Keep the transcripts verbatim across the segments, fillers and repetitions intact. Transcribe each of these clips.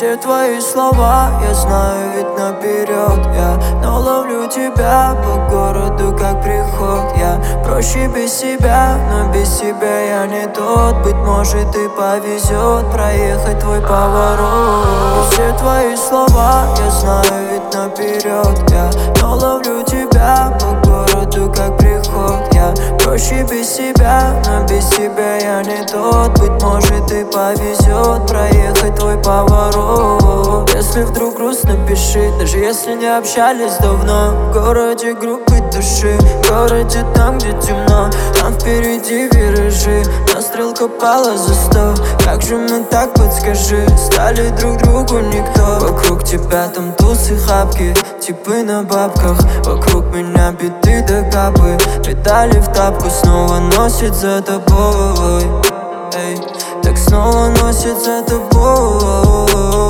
все твои слова я знаю ведь наперед. Я, но ловлю тебя по городу как приход. Я проще без себя, но без тебя я не тот. Быть может и повезет проехать твой поворот. И все твои слова я знаю ведь наперед. Я, но ловлю тебя по городу как приход. Я проще без себя, но без тебя я не тот. Быть может и повезет проехать твой поворот. Если вдруг грустно, пиши, даже если не общались давно. В городе группы души, в городе там, где темно. Там впереди виражи, но стрелка пала за сто. Как же мы так, подскажи, стали друг другу никто. Вокруг тебя там тусы, хапки, типы на бабках. Вокруг меня биты да капы, педали в тапку снова носит за тобой. Эй, так снова носит за тобой.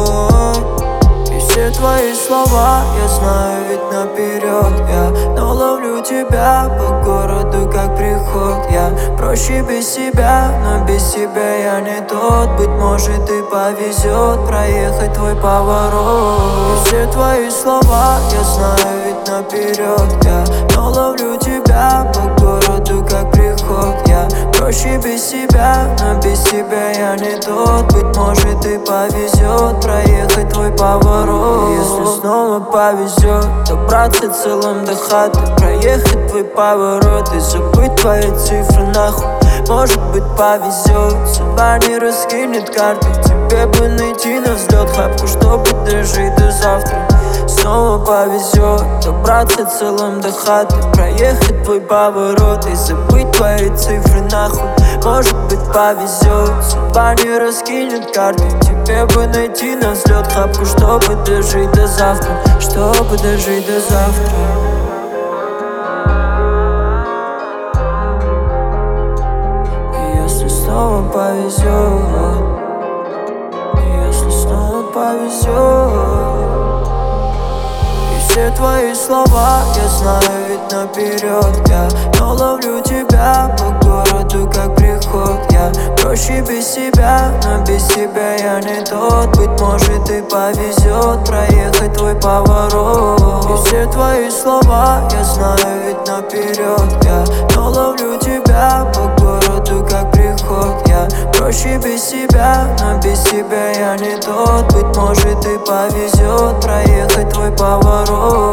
И все твои слова я знаю ведь наперед. Я, но ловлю тебя по городу как приход. Я проще без себя, но без себя я не тот. Быть может и повезет проехать твой поворот. И все твои слова я знаю ведь наперед. Я, но ловлю тебя по городу как приход. Я проще без себя, но без тебя я не тот. Быть может и повезет проехать твой поворот. Если снова повезет добраться целым до хаты, проехать твой поворот и забыть твои цифры нахуй. Может быть повезет, судьба не раскинет карты. Тебе бы найти на взлет хапку, чтобы дожить до завтра. Снова повезет добраться целым до хаты, проехать твой поворот и забыть твои цифры нахуй. Может быть повезет, судьба не раскинет карты. Тебе бы найти на взлет хапку, чтобы дожить до завтра. Чтобы дожить до завтра. И если снова повезет, и если снова повезет. Все твои слова я знаю ведь наперед. Я, но ловлю тебя по городу как приход. Я проще без себя, но без тебя я не тот. Быть может и повезет проехать твой поворот. И все твои слова я знаю ведь наперед. Я, но ловлю тебя по городу как приход. Я проще без себя, но без тебя я не тот. Быть может и повезет проехать твой поворот.